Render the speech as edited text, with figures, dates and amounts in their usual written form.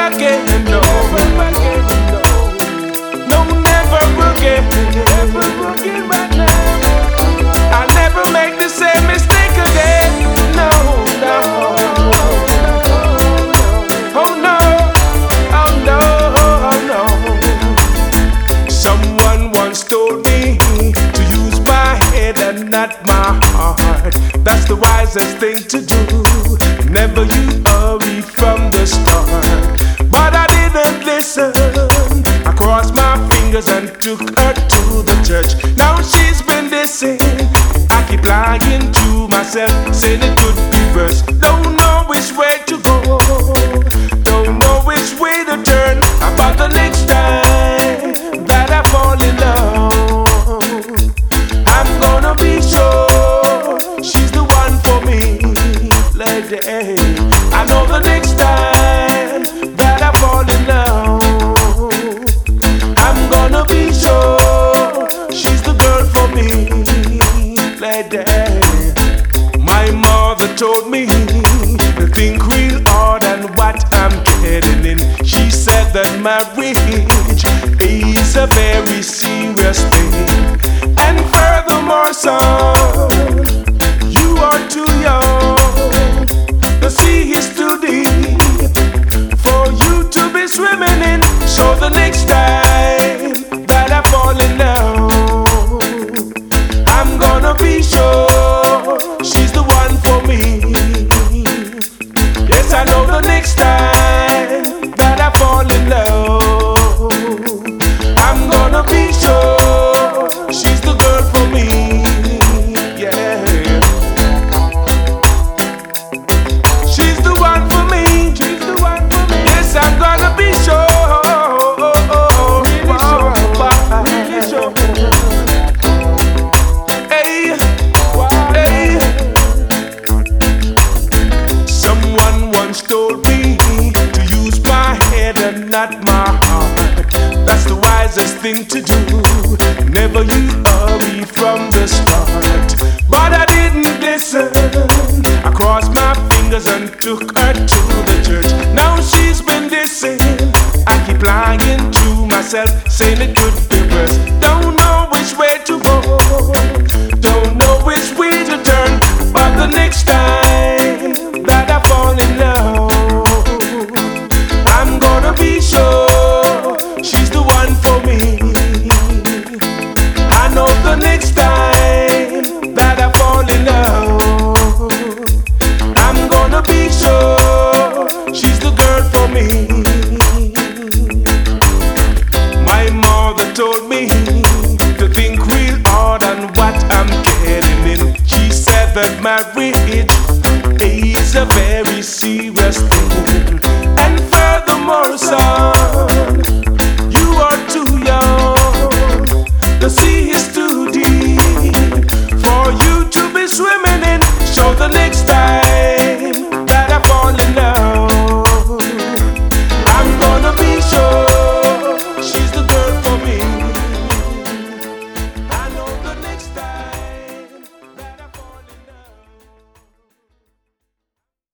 again, no. No, never again. I'll never make the same mistake again. No, no. Oh no, oh no, oh no. Someone once told me to use my head and not my heart. That's the wisest thing to do. Never you hurry from the start. But I didn't listen. I crossed my fingers and took her to the church. Now she's been dissing. I keep lying to myself, saying it could be worse. Don't know which way to go. Don't know which way to turn. About the next time that I fall in love, I'm gonna be sure she's the one for me, lady. I know the next time that I fall in love, I'm gonna be sure she's the girl for me, lady. My mother told me to think real hard on what I'm getting in. She said that marriage is a very serious thing. And furthermore, son, you are too young. The sea is too deep for you to be swimming in. So the next time that I fall in love, I'm gonna be sure she's the one for me. Yes, I know the next time that I fall in love, I'm gonna be sure she's the girl for me. Yeah, she's the one for me. She's the one for me. Yes, I'm gonna be sure. Really sure. Hey, hey. Someone once told me to use my head and not my heart. That's the wisest thing to do. Never you hurry from the start. But I didn't listen. I crossed my fingers and took her to the church. Now she's been dissing. I keep lying to myself, saying it could be worse. Don't know which way to go. Don't know which way to turn. But the next time that I fall in love, I'm gonna be sure she's the one for me. I know the next time that I fall in love, I'm gonna be sure she's the girl for me. My mother told me to think real hard on what I'm getting in. She said that marriage